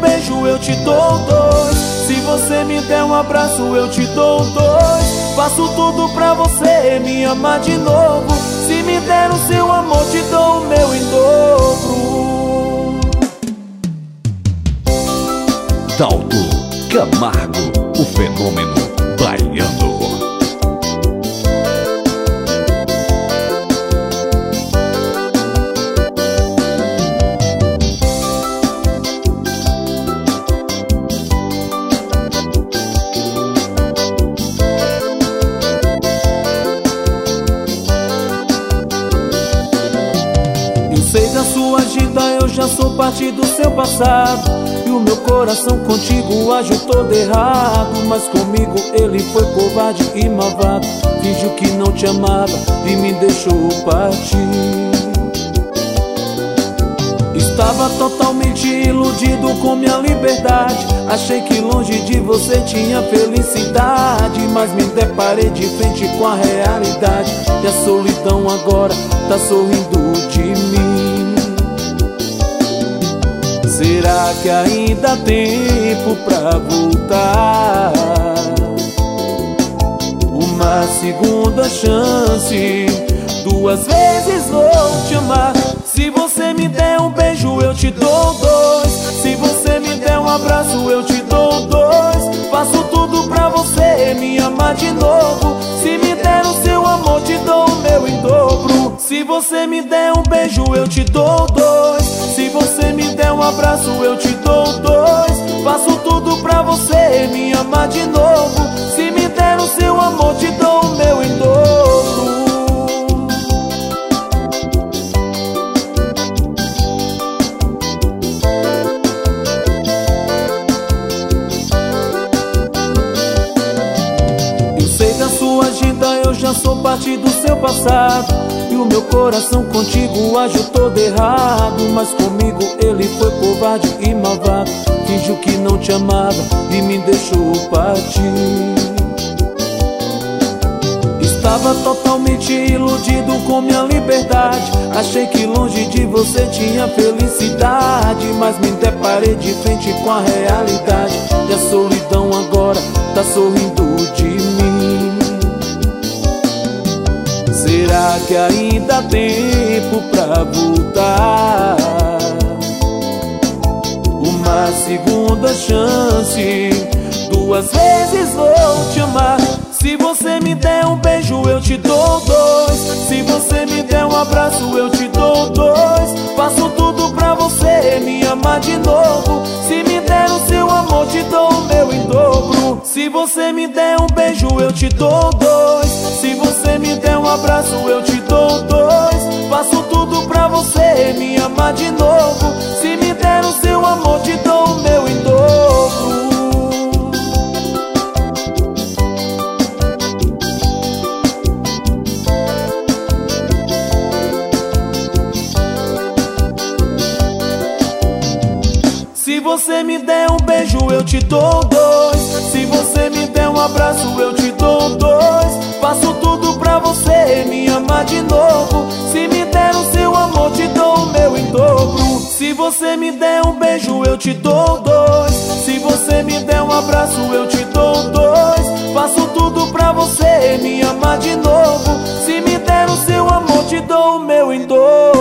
beijo, eu te dou dois. Se você me der um abraço, eu te dou dois. Faço tudo pra você me amar de novo. Se me der o seu amor, te dou o meu em dobro. Dalto Camargo, o fenômeno baiano. Sei da sua agenda, eu já sou parte do seu passado. E o meu coração contigo agiu todo errado. Mas comigo ele foi covarde e malvado. Fingiu que não te amava e me deixou partir. Estava totalmente iludido com minha liberdade. Achei que longe de você tinha felicidade. Mas me deparei de frente com a realidade. E a solidão agora tá sorrindo de mim. Será que ainda há tempo pra voltar? Uma segunda chance, duas vezes vou te amar. Se você me der um beijo, eu te dou dois. Se você me der um abraço, eu te dou dois. Faço tudo pra você me amar de novo. Se me der o seu amor, te dou o meu em dobro. Se você me der um beijo, eu te dou dois. Se você me der um abraço, eu te dou dois. Faço tudo pra você me amar de novo. Se me der o seu amor, te dou o meu em dobro. Sua agenda, eu já sou parte do seu passado. E o meu coração contigo agiu todo errado. Mas comigo ele foi covarde e malvado. Fingiu que não te amava e me deixou partir. Estava totalmente iludido com minha liberdade. Achei que longe de você tinha felicidade. Mas me deparei de frente com a realidade. E a solidão agora tá sorrindo de mim. Será que ainda há tempo pra voltar? Uma segunda chance, duas vezes vou te amar. Se você me der um beijo, eu te dou dois. Se você me der um abraço, eu te dou dois. Faço tudo pra você me amar de novo. Se me der o seu amor, te dou o meu em dobro. Se você me der um beijo, eu te dou dois. Se você me der um abraço, eu te dou dois. Faço tudo pra você me amar de novo. Se me der o seu amor, te dou o meu em dobro. Se você me der um beijo, eu te dou dois. Se você me der um abraço, eu te dou dois. Faço tudo pra você me amar de novo. Se me der o seu amor, te dou o meu em dobro. Se você me der um beijo, eu te dou dois. Se você me der um abraço, eu te dou dois. Faço tudo pra você me amar de novo. Se me der o seu amor, te dou o meu em dobro.